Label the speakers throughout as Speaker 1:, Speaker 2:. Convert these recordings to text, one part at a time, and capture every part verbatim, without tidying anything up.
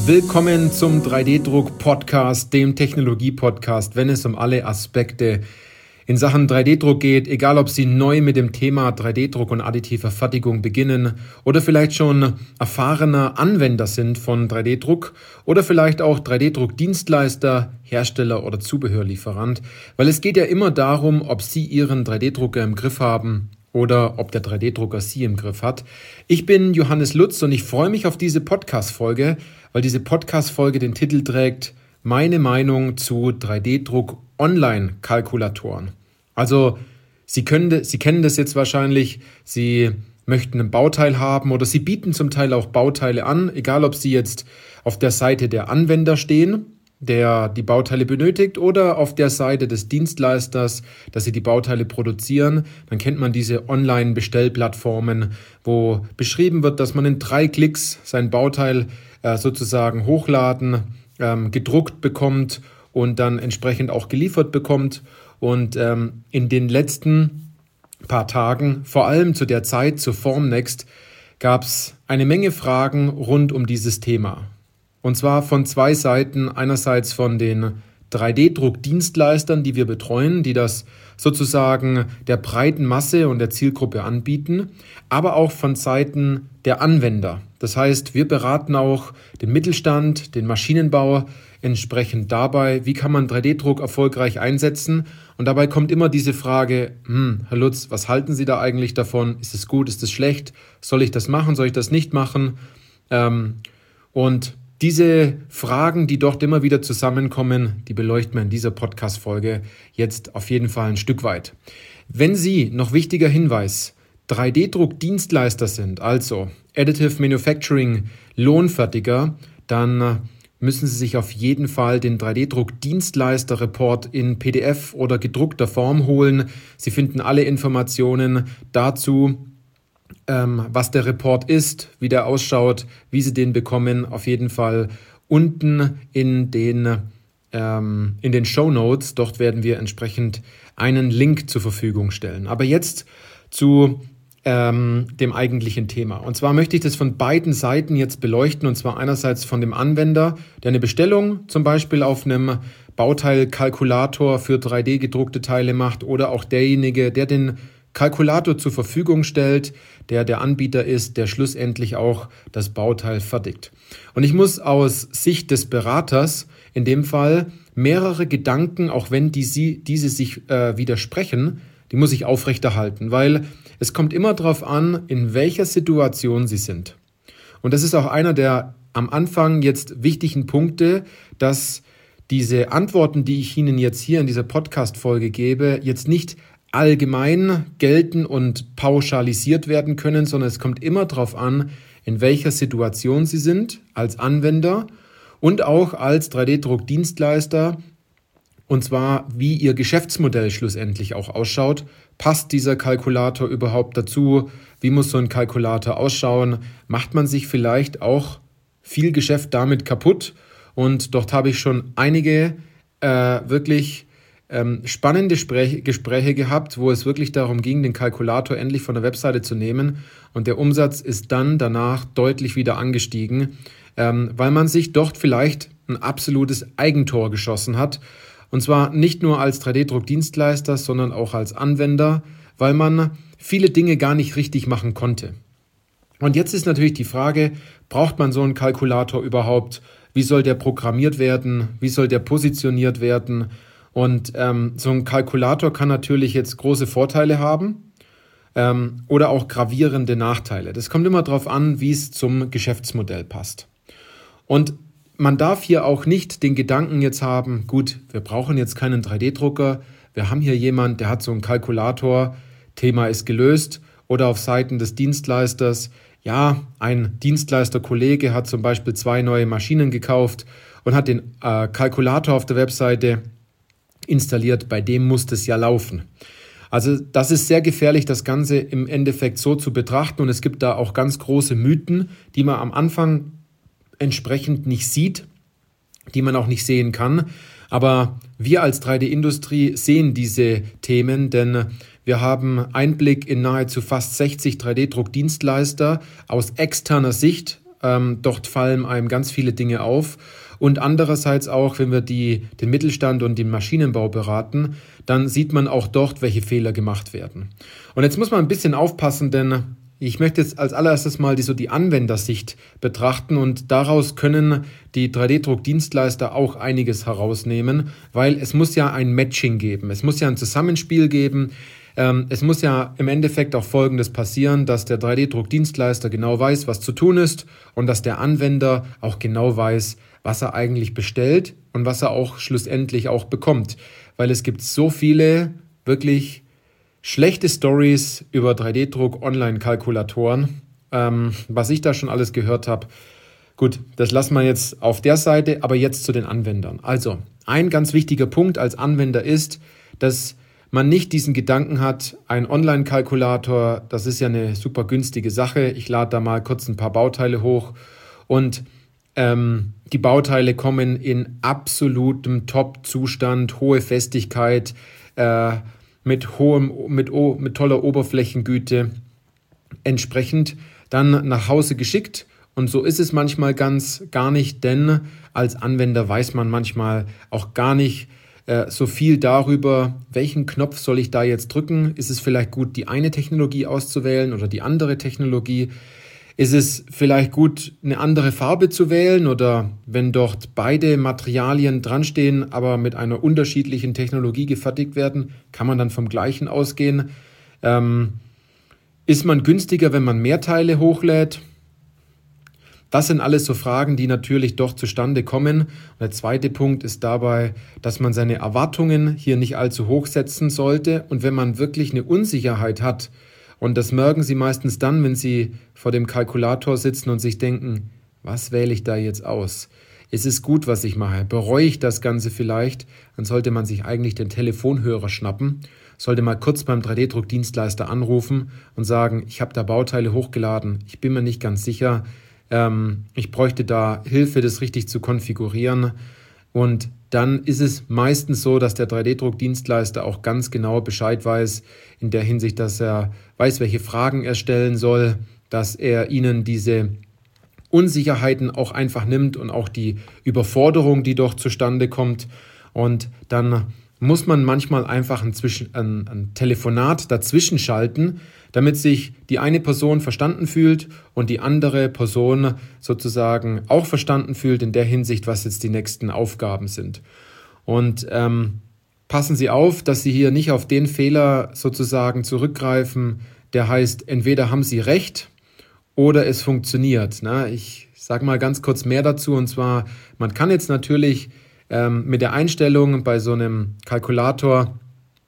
Speaker 1: Willkommen zum drei D-Druck-Podcast, dem Technologie-Podcast, wenn es um alle Aspekte in Sachen drei D-Druck geht, egal ob Sie neu mit dem Thema drei D-Druck und additiver Fertigung beginnen oder vielleicht schon erfahrener Anwender sind von drei D-Druck oder vielleicht auch drei D-Druck-Dienstleister, Hersteller oder Zubehörlieferant, weil es geht ja immer darum, ob Sie Ihren drei D-Drucker im Griff haben oder ob der drei D-Drucker Sie im Griff hat. Ich bin Johannes Lutz und ich freue mich auf diese Podcast-Folge, weil diese Podcast-Folge den Titel trägt Meine Meinung zu drei D-Druck-Online-Kalkulatoren. Also Sie können, Sie kennen das jetzt wahrscheinlich, Sie möchten ein Bauteil haben oder Sie bieten zum Teil auch Bauteile an, egal ob Sie jetzt auf der Seite der Anwender stehen, der die Bauteile benötigt, oder auf der Seite des Dienstleisters, dass sie die Bauteile produzieren. Dann kennt man diese Online-Bestellplattformen, wo beschrieben wird, dass man in drei Klicks sein Bauteil äh, sozusagen hochladen, ähm, gedruckt bekommt und dann entsprechend auch geliefert bekommt. Und ähm, in den letzten paar Tagen, vor allem zu der Zeit, zur Formnext, gab es eine Menge Fragen rund um dieses Thema. Und zwar von zwei Seiten, einerseits von den drei D-Druck-Dienstleistern, die wir betreuen, die das sozusagen der breiten Masse und der Zielgruppe anbieten, aber auch von Seiten der Anwender. Das heißt, wir beraten auch den Mittelstand, den Maschinenbau entsprechend dabei, wie kann man drei D-Druck erfolgreich einsetzen. Und dabei kommt immer diese Frage, hm, Herr Lutz, was halten Sie da eigentlich davon? Ist es gut, ist es schlecht? Soll ich das machen, soll ich das nicht machen? Ähm, und Diese Fragen, die dort immer wieder zusammenkommen, die beleuchten wir in dieser Podcast-Folge jetzt auf jeden Fall ein Stück weit. Wenn Sie, noch wichtiger Hinweis, drei D-Druck-Dienstleister sind, also Additive Manufacturing Lohnfertiger, dann müssen Sie sich auf jeden Fall den drei D-Druck-Dienstleister-Report in P D F oder gedruckter Form holen. Sie finden alle Informationen dazu, Ähm, was der Report ist, wie der ausschaut, wie Sie den bekommen, auf jeden Fall unten in den, ähm, in den Shownotes. Dort werden wir entsprechend einen Link zur Verfügung stellen. Aber jetzt zu ähm, dem eigentlichen Thema. Und zwar möchte ich das von beiden Seiten jetzt beleuchten, und zwar einerseits von dem Anwender, der eine Bestellung zum Beispiel auf einem Bauteilkalkulator für drei D gedruckte Teile macht, oder auch derjenige, der den Kalkulator zur Verfügung stellt, der der Anbieter ist, der schlussendlich auch das Bauteil fertigt. Und ich muss aus Sicht des Beraters in dem Fall mehrere Gedanken, auch wenn die, diese sich äh, widersprechen, die muss ich aufrechterhalten, weil es kommt immer darauf an, in welcher Situation Sie sind. Und das ist auch einer der am Anfang jetzt wichtigen Punkte, dass diese Antworten, die ich Ihnen jetzt hier in dieser Podcast-Folge gebe, jetzt nicht allgemein gelten und pauschalisiert werden können, sondern es kommt immer darauf an, in welcher Situation Sie sind als Anwender und auch als drei D-Druck-Dienstleister, und zwar wie Ihr Geschäftsmodell schlussendlich auch ausschaut. Passt dieser Kalkulator überhaupt dazu? Wie muss so ein Kalkulator ausschauen? Macht man sich vielleicht auch viel Geschäft damit kaputt? Und dort habe ich schon einige äh, wirklich Ähm, spannende Spräche, Gespräche gehabt, wo es wirklich darum ging, den Kalkulator endlich von der Webseite zu nehmen, und der Umsatz ist dann danach deutlich wieder angestiegen, ähm, weil man sich dort vielleicht ein absolutes Eigentor geschossen hat, und zwar nicht nur als drei D-Druck-Dienstleister, sondern auch als Anwender, weil man viele Dinge gar nicht richtig machen konnte. Und jetzt ist natürlich die Frage, braucht man so einen Kalkulator überhaupt? Wie soll der programmiert werden? Wie soll der positioniert werden? Und ähm, so ein Kalkulator kann natürlich jetzt große Vorteile haben ähm, oder auch gravierende Nachteile. Das kommt immer darauf an, wie es zum Geschäftsmodell passt. Und man darf hier auch nicht den Gedanken jetzt haben, gut, wir brauchen jetzt keinen drei D-Drucker, wir haben hier jemand, der hat so einen Kalkulator, Thema ist gelöst. Oder auf Seiten des Dienstleisters, ja, ein Dienstleisterkollege hat zum Beispiel zwei neue Maschinen gekauft und hat den äh, Kalkulator auf der Webseite installiert, bei dem muss das ja laufen. Also das ist sehr gefährlich, das Ganze im Endeffekt so zu betrachten, und es gibt da auch ganz große Mythen, die man am Anfang entsprechend nicht sieht, die man auch nicht sehen kann. Aber wir als drei D-Industrie sehen diese Themen, denn wir haben Einblick in nahezu fast sechzig drei D-Druck-Dienstleister aus externer Sicht, Ähm, dort fallen einem ganz viele Dinge auf. Und andererseits auch, wenn wir die, den Mittelstand und den Maschinenbau beraten, dann sieht man auch dort, welche Fehler gemacht werden. Und jetzt muss man ein bisschen aufpassen, denn ich möchte jetzt als allererstes mal die, so die Anwendersicht betrachten und daraus können die drei D-Druck-Dienstleister auch einiges herausnehmen, weil es muss ja ein Matching geben, es muss ja ein Zusammenspiel geben. Ähm, es muss ja im Endeffekt auch Folgendes passieren, dass der drei D-Druck-Dienstleister genau weiß, was zu tun ist und dass der Anwender auch genau weiß, was er eigentlich bestellt und was er auch schlussendlich auch bekommt. Weil es gibt so viele wirklich schlechte Stories über drei D-Druck-Online-Kalkulatoren, ähm, was ich da schon alles gehört habe. Gut, das lassen wir jetzt auf der Seite, aber jetzt zu den Anwendern. Also, ein ganz wichtiger Punkt als Anwender ist, dass man nicht diesen Gedanken hat, ein Online-Kalkulator, das ist ja eine super günstige Sache, ich lade da mal kurz ein paar Bauteile hoch und ähm, die Bauteile kommen in absolutem Top-Zustand, hohe Festigkeit, äh, mit, hohem, mit, mit toller Oberflächengüte entsprechend dann nach Hause geschickt. Und so ist es manchmal ganz gar nicht, denn als Anwender weiß man manchmal auch gar nicht äh, so viel darüber, welchen Knopf soll ich da jetzt drücken. Ist es vielleicht gut, die eine Technologie auszuwählen oder die andere Technologie? Ist es vielleicht gut, eine andere Farbe zu wählen oder wenn dort beide Materialien dran stehen, aber mit einer unterschiedlichen Technologie gefertigt werden, kann man dann vom gleichen ausgehen? Ähm, ist man günstiger, wenn man mehr Teile hochlädt? Das sind alles so Fragen, die natürlich doch zustande kommen. Und der zweite Punkt ist dabei, dass man seine Erwartungen hier nicht allzu hoch setzen sollte. Und wenn man wirklich eine Unsicherheit hat, und das merken Sie meistens dann, wenn Sie vor dem Kalkulator sitzen und sich denken, was wähle ich da jetzt aus? Ist es gut, was ich mache? Bereue ich das Ganze vielleicht? Dann sollte man sich eigentlich den Telefonhörer schnappen, sollte mal kurz beim drei D-Druck-Dienstleister anrufen und sagen, ich habe da Bauteile hochgeladen, ich bin mir nicht ganz sicher, ähm, ich bräuchte da Hilfe, das richtig zu konfigurieren. Und dann ist es meistens so, dass der drei D-Druck-Dienstleister auch ganz genau Bescheid weiß, in der Hinsicht, dass er weiß, welche Fragen er stellen soll, dass er Ihnen diese Unsicherheiten auch einfach nimmt und auch die Überforderung, die doch zustande kommt. Und dann muss man manchmal einfach ein, Zwischen-, ein, ein Telefonat dazwischen schalten, damit sich die eine Person verstanden fühlt und die andere Person sozusagen auch verstanden fühlt in der Hinsicht, was jetzt die nächsten Aufgaben sind. Und ähm, passen Sie auf, dass Sie hier nicht auf den Fehler sozusagen zurückgreifen, der heißt, entweder haben Sie recht oder es funktioniert. Ne? Ich sage mal ganz kurz mehr dazu, und zwar, man kann jetzt natürlich ähm, mit der Einstellung bei so einem Kalkulator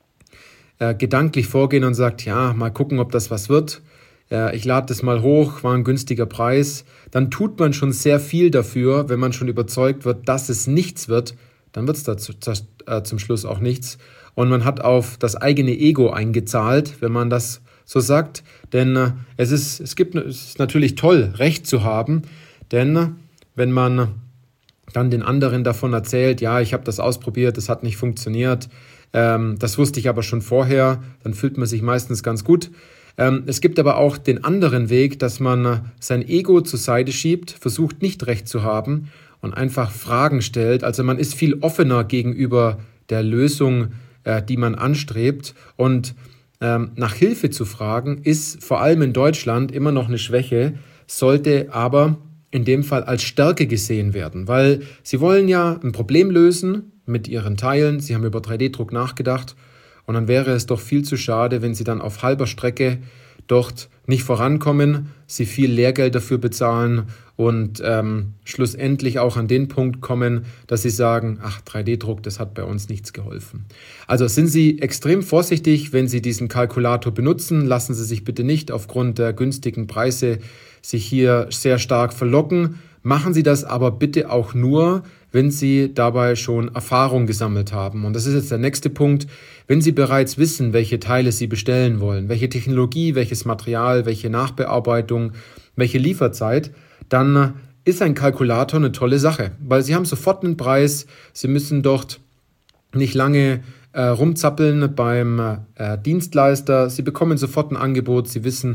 Speaker 1: äh, gedanklich vorgehen und sagt, ja, mal gucken, ob das was wird. Äh, ich lade das mal hoch, war ein günstiger Preis. Dann tut man schon sehr viel dafür, wenn man schon überzeugt wird, dass es nichts wird, dann wird es dazu, das, äh, zum Schluss auch nichts. Und man hat auf das eigene Ego eingezahlt, wenn man das so sagt. Denn äh, es, ist, es, gibt, es ist natürlich toll, Recht zu haben, denn äh, wenn man dann den anderen davon erzählt, ja, ich habe das ausprobiert, das hat nicht funktioniert, ähm, das wusste ich aber schon vorher, dann fühlt man sich meistens ganz gut. Ähm, es gibt aber auch den anderen Weg, dass man äh, sein Ego zur Seite schiebt, versucht nicht Recht zu haben und einfach Fragen stellt. Also man ist viel offener gegenüber der Lösung, äh, die man anstrebt. Und ähm, nach Hilfe zu fragen, ist vor allem in Deutschland immer noch eine Schwäche, sollte aber in dem Fall als Stärke gesehen werden. Weil Sie wollen ja ein Problem lösen mit Ihren Teilen. Sie haben über drei D-Druck nachgedacht. Und dann wäre es doch viel zu schade, wenn Sie dann auf halber Strecke dort nicht vorankommen, Sie viel Lehrgeld dafür bezahlen und ähm, schlussendlich auch an den Punkt kommen, dass Sie sagen, ach, drei D-Druck, das hat bei uns nichts geholfen. Also sind Sie extrem vorsichtig, wenn Sie diesen Kalkulator benutzen. Lassen Sie sich bitte nicht aufgrund der günstigen Preise sich hier sehr stark verlocken. Machen Sie das aber bitte auch nur, wenn Sie dabei schon Erfahrung gesammelt haben. Und das ist jetzt der nächste Punkt. Wenn Sie bereits wissen, welche Teile Sie bestellen wollen, welche Technologie, welches Material, welche Nachbearbeitung, welche Lieferzeit, dann ist ein Kalkulator eine tolle Sache, weil Sie haben sofort einen Preis. Sie müssen dort nicht lange äh, rumzappeln beim äh, Dienstleister. Sie bekommen sofort ein Angebot. Sie wissen,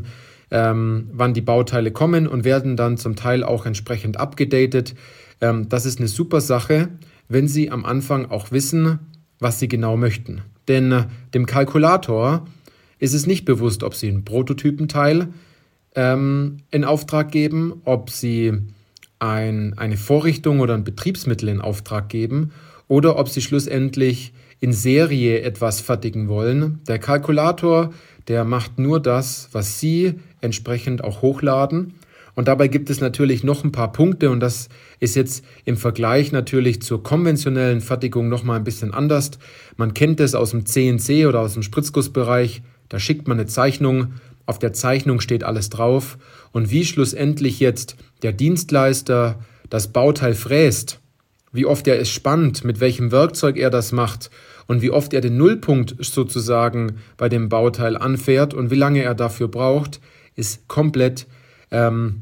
Speaker 1: ähm, wann die Bauteile kommen und werden dann zum Teil auch entsprechend abgedatet. Ähm, das ist eine super Sache, wenn Sie am Anfang auch wissen, was Sie genau möchten. Denn äh, dem Kalkulator ist es nicht bewusst, ob Sie einen Prototypenteil ähm, in Auftrag geben, ob Sie ein, eine Vorrichtung oder ein Betriebsmittel in Auftrag geben oder ob Sie schlussendlich in Serie etwas fertigen wollen. Der Kalkulator, der macht nur das, was Sie entsprechend auch hochladen. Und dabei gibt es natürlich noch ein paar Punkte und das ist jetzt im Vergleich natürlich zur konventionellen Fertigung nochmal ein bisschen anders. Man kennt es aus dem C N C oder aus dem Spritzgussbereich, da schickt man eine Zeichnung, auf der Zeichnung steht alles drauf und wie schlussendlich jetzt der Dienstleister das Bauteil fräst, wie oft er es spannt, mit welchem Werkzeug er das macht und wie oft er den Nullpunkt sozusagen bei dem Bauteil anfährt und wie lange er dafür braucht, ist komplett ähm,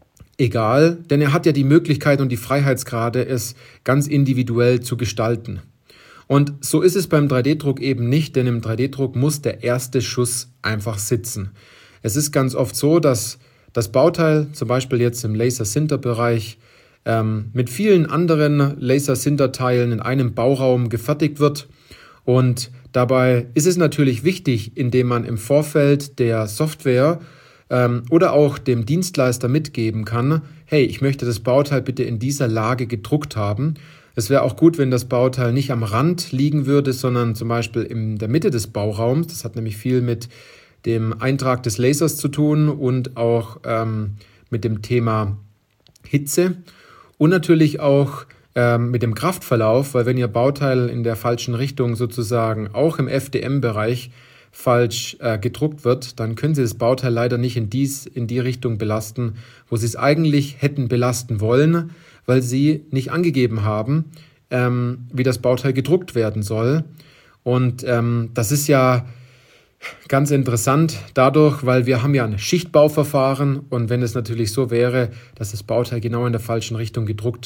Speaker 1: egal, denn er hat ja die Möglichkeit und die Freiheitsgrade, es ganz individuell zu gestalten. Und so ist es beim drei D Druck eben nicht, denn im drei D Druck muss der erste Schuss einfach sitzen. Es ist ganz oft so, dass das Bauteil, zum Beispiel jetzt im Laser-Sinter-Bereich, ähm, mit vielen anderen Laser-Sinter-Teilen in einem Bauraum gefertigt wird. Und dabei ist es natürlich wichtig, indem man im Vorfeld der Software ähm, oder auch dem Dienstleister mitgeben kann, hey, ich möchte das Bauteil bitte in dieser Lage gedruckt haben. Es wäre auch gut, wenn das Bauteil nicht am Rand liegen würde, sondern zum Beispiel in der Mitte des Bauraums. Das hat nämlich viel mit dem Eintrag des Lasers zu tun und auch ähm, mit dem Thema Hitze und natürlich auch ähm, mit dem Kraftverlauf, weil wenn Ihr Bauteil in der falschen Richtung sozusagen auch im F D M-Bereich falsch äh, gedruckt wird, dann können Sie das Bauteil leider nicht in, dies, in die Richtung belasten, wo Sie es eigentlich hätten belasten wollen, weil Sie nicht angegeben haben, ähm, wie das Bauteil gedruckt werden soll. Und ähm, das ist ja ganz interessant dadurch, weil wir haben ja ein Schichtbauverfahren und wenn es natürlich so wäre, dass das Bauteil genau in der falschen Richtung gedruckt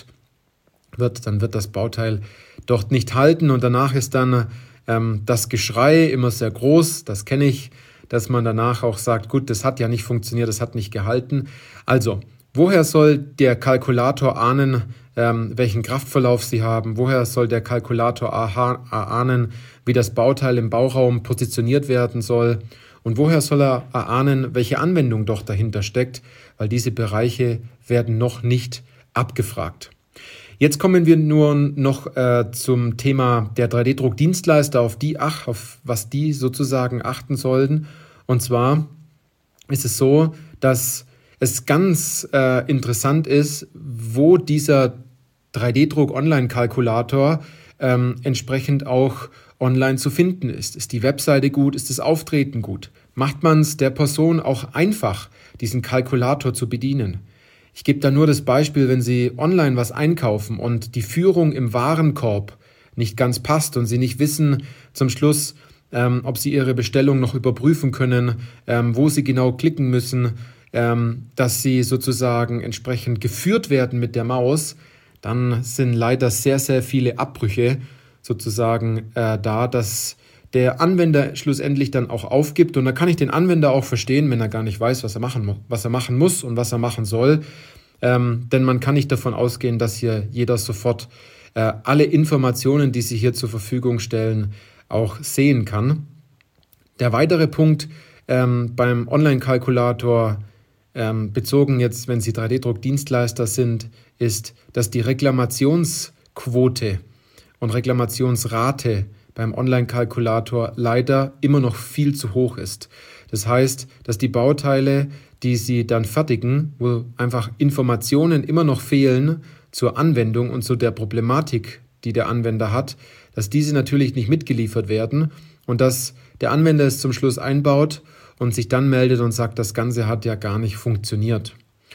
Speaker 1: wird, dann wird das Bauteil dort nicht halten und danach ist dann ähm, das Geschrei immer sehr groß, das kenne ich, dass man danach auch sagt, gut, das hat ja nicht funktioniert, das hat nicht gehalten. Also, woher soll der Kalkulator ahnen, ähm, welchen Kraftverlauf Sie haben? Woher soll der Kalkulator erahnen, wie das Bauteil im Bauraum positioniert werden soll? Und woher soll er erahnen, welche Anwendung doch dahinter steckt? Weil diese Bereiche werden noch nicht abgefragt. Jetzt kommen wir nur noch äh, zum Thema der drei D Druck-Dienstleister, auf die ach, auf was die sozusagen achten sollten. Und zwar ist es so, dass es ganz äh, interessant ist, wo dieser drei D Druck-Online-Kalkulator ähm, entsprechend auch online zu finden ist. Ist die Webseite gut? Ist das Auftreten gut? Macht man es der Person auch einfach, diesen Kalkulator zu bedienen? Ich gebe da nur das Beispiel, wenn Sie online was einkaufen und die Führung im Warenkorb nicht ganz passt und Sie nicht wissen zum Schluss, ähm, ob Sie Ihre Bestellung noch überprüfen können, ähm, wo Sie genau klicken müssen, ähm, dass Sie sozusagen entsprechend geführt werden mit der Maus, dann sind leider sehr, sehr viele Abbrüche sozusagen äh, da, dass der Anwender schlussendlich dann auch aufgibt. Und da kann ich den Anwender auch verstehen, wenn er gar nicht weiß, was er machen, was er machen muss und was er machen soll. Ähm, denn man kann nicht davon ausgehen, dass hier jeder sofort äh, alle Informationen, die Sie hier zur Verfügung stellen, auch sehen kann. Der weitere Punkt ähm, beim Online-Kalkulator, ähm, bezogen jetzt, wenn Sie drei D Druck-Dienstleister sind, ist, dass die Reklamationsquote und Reklamationsrate beim Online-Kalkulator leider immer noch viel zu hoch ist. Das heißt, dass die Bauteile, die Sie dann fertigen, wo einfach Informationen immer noch fehlen zur Anwendung und zu der Problematik, die der Anwender hat, dass diese natürlich nicht mitgeliefert werden und dass der Anwender es zum Schluss einbaut und sich dann meldet und sagt, das Ganze hat ja gar nicht funktioniert.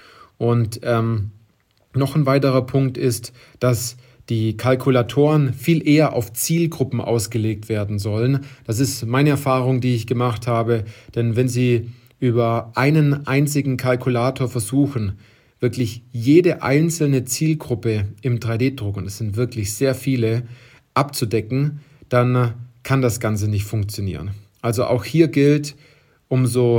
Speaker 1: Und ähm, noch ein weiterer Punkt ist, dass die Kalkulatoren viel eher auf Zielgruppen ausgelegt werden sollen. Das ist meine Erfahrung, die ich gemacht habe. Denn wenn Sie über einen einzigen Kalkulator versuchen, wirklich jede einzelne Zielgruppe im drei D Druck, und es sind wirklich sehr viele, abzudecken, dann kann das Ganze nicht funktionieren. Also auch hier gilt, umso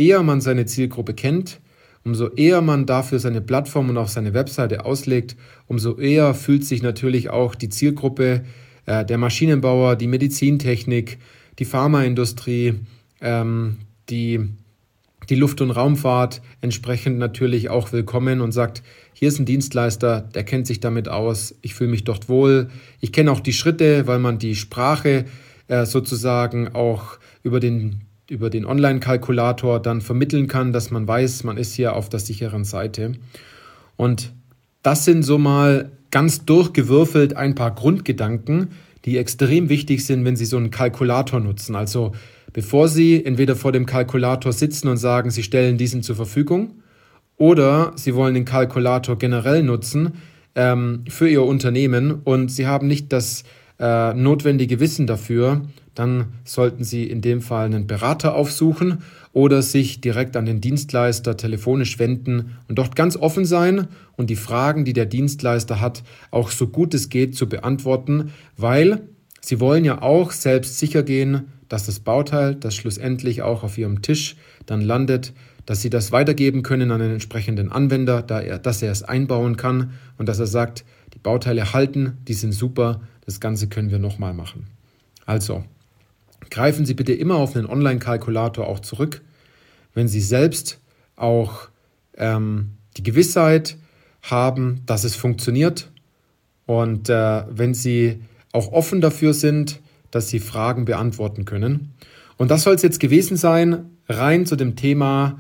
Speaker 1: eher man seine Zielgruppe kennt, umso eher man dafür seine Plattform und auch seine Webseite auslegt, umso eher fühlt sich natürlich auch die Zielgruppe, äh, der Maschinenbauer, die Medizintechnik, die Pharmaindustrie, ähm, die, die Luft- und Raumfahrt entsprechend natürlich auch willkommen und sagt, hier ist ein Dienstleister, der kennt sich damit aus, ich fühle mich dort wohl. Ich kenne auch die Schritte, weil man die Sprache äh, sozusagen auch über den über den Online-Kalkulator dann vermitteln kann, dass man weiß, man ist hier auf der sicheren Seite. Und das sind so mal ganz durchgewürfelt ein paar Grundgedanken, die extrem wichtig sind, wenn Sie so einen Kalkulator nutzen. Also bevor Sie entweder vor dem Kalkulator sitzen und sagen, Sie stellen diesen zur Verfügung oder Sie wollen den Kalkulator generell nutzen ähm, für Ihr Unternehmen und Sie haben nicht das äh, notwendige Wissen dafür, dann sollten Sie in dem Fall einen Berater aufsuchen oder sich direkt an den Dienstleister telefonisch wenden und dort ganz offen sein und die Fragen, die der Dienstleister hat, auch so gut es geht zu beantworten, weil Sie wollen ja auch selbst sicher gehen, dass das Bauteil, das schlussendlich auch auf Ihrem Tisch dann landet, dass Sie das weitergeben können an den entsprechenden Anwender, da er, dass er es einbauen kann und dass er sagt, die Bauteile halten, die sind super, das Ganze können wir nochmal machen. Also, greifen Sie bitte immer auf einen Online-Kalkulator auch zurück, wenn Sie selbst auch ähm, die Gewissheit haben, dass es funktioniert und äh, wenn Sie auch offen dafür sind, dass Sie Fragen beantworten können. Und das soll es jetzt gewesen sein, rein zu dem Thema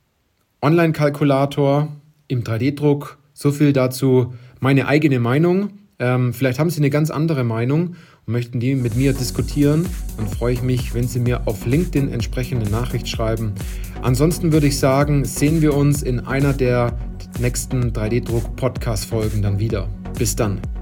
Speaker 1: Online-Kalkulator im drei D Druck. So viel dazu meine eigene Meinung. Ähm, vielleicht haben Sie eine ganz andere Meinung und möchten die mit mir diskutieren, dann freue ich mich, wenn Sie mir auf LinkedIn entsprechende Nachricht schreiben. Ansonsten würde ich sagen, sehen wir uns in einer der nächsten drei D Druck Podcast Folgen dann wieder. Bis dann.